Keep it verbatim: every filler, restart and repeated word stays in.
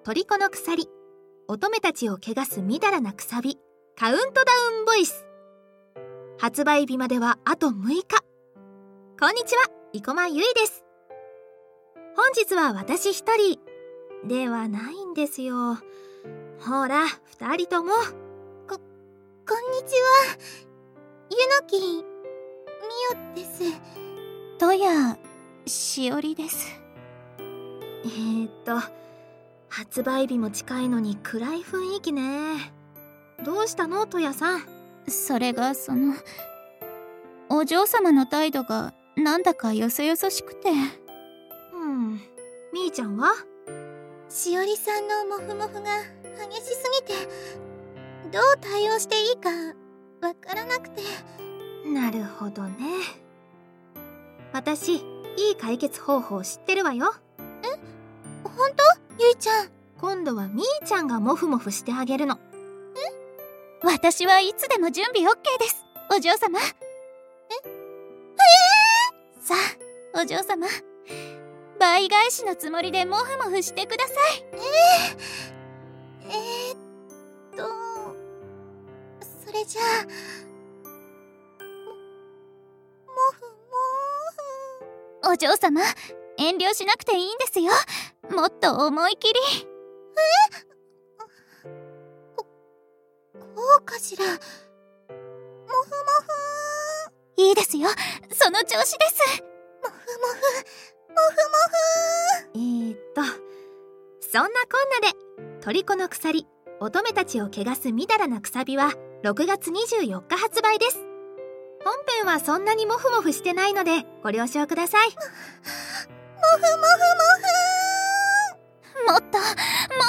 トリコの鎖、乙女たちを汚すみだらなくさび、カウントダウンボイス。発売日まではあとむいか。こんにちは、生駒ゆいです。本日は私一人ではないんですよ。ほら、二人とも。 こ、こんにちは。ゆのきみおです。 とやしおりです。 えーっと発売日も近いのに暗い雰囲気ね。どうしたの、とやさん。 それがそのお嬢様の態度がなんだかよそよそしくて。 うんみーちゃんは？ しおりさんのモフモフが激しすぎてどう対応していいかわからなくて。 なるほどね。私いい解決方法知ってるわよ。 え、ほんと？ゆいちゃん。 今度はみーちゃんがモフモフしてあげるの。 え？私はいつでも準備 オーケー です、お嬢様。え？ えー、さあお嬢様、倍返しのつもりでモフモフしてください。 えー、えー、っとそれじゃあモフモフ。 お嬢様、遠慮しなくていいんですよ。もっと思い切り。 え？こ、こうかしら。モフモフ。 いいですよ、その調子です。 モフモフ、モフモフ。 えーっとそんなこんなでトリコの鎖、乙女たちを汚すみだらなくさびはろくがつにじゅうよっか発売です。本編はそんなにモフモフしてないのでご了承ください。 モフモフモフ。 もっとも